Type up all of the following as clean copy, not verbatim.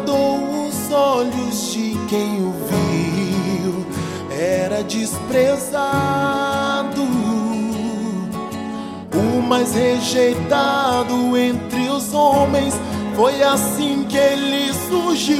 agradou os olhos de quem o viu. Era desprezado, o mais rejeitado entre os homens. Foi assim que ele surgiu.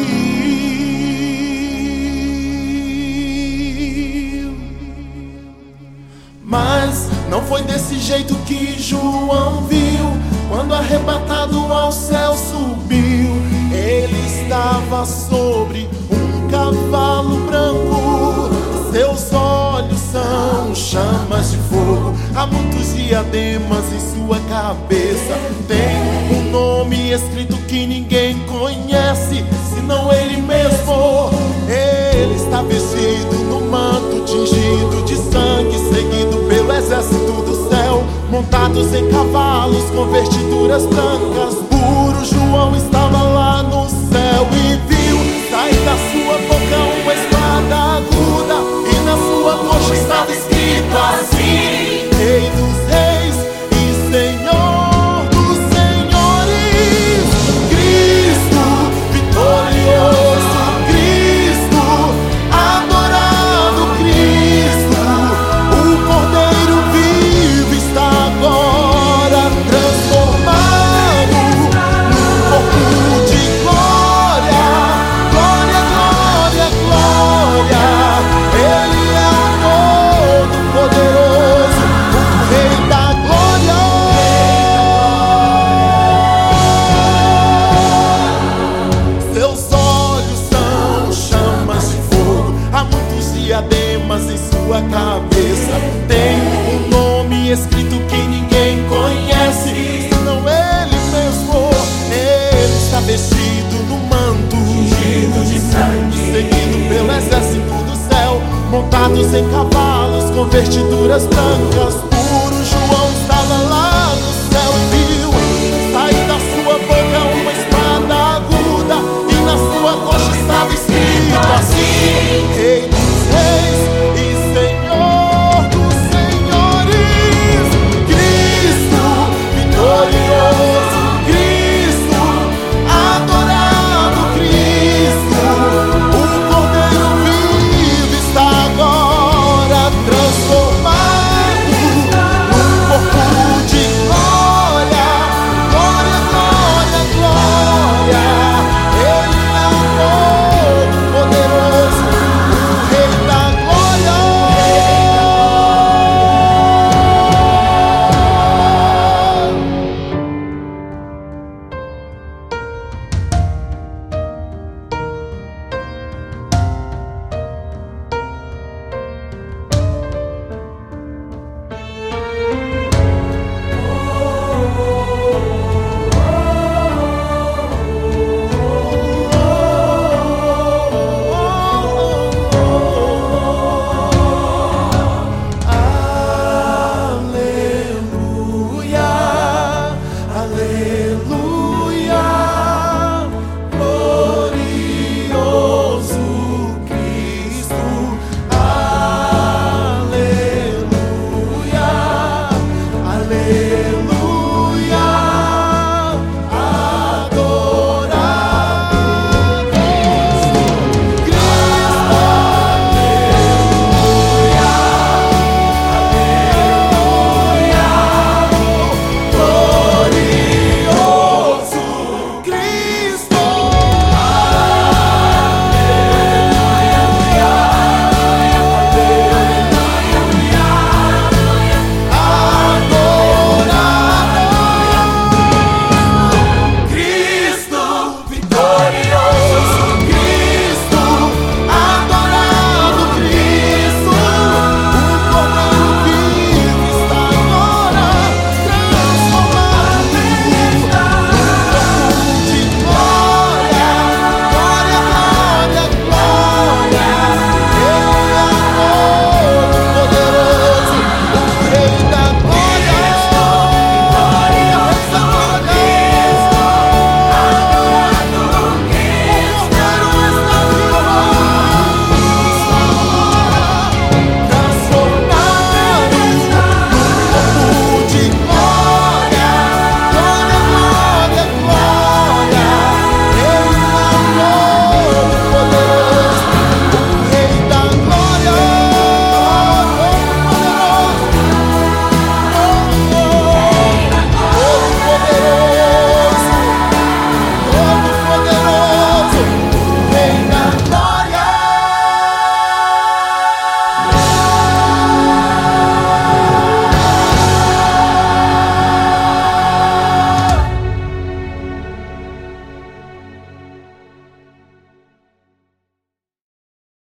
Mas não foi desse jeito que João viu. Quando arrebatado ao céu subiu, ele estava sobre um cavalo branco. Seus olhos são chamas de fogo, há muitos diademas em sua cabeça. Tem um nome escrito que ninguém conhece, senão ele mesmo. Ele está vestido no manto tingido de sangue, seguido pelo exército do céu, montados em cavalos com vestiduras brancas. Puro João estava lá no céu e viu sair da sua boca uma espada aguda, e na sua coxa estava escrito assim: Rei dos Reis e Senhor dos Senhores. Cristo vitorioso, Cristo adorado, Cristo, o Cordeiro vivo está agora transformado num corpo de glória. Glória, glória, glória. Ele é o Todo-Poderoso, o Rei da Glória. Seus olhos são chamas de fogo, há muitos diademas em sua cabeça. Tem um nome escrito que ninguém conhece, senão ele mesmo. Ele está vestido no manto tingido de sangue, seguido pelo exército do céu, montados em cavalos com vestiduras brancas.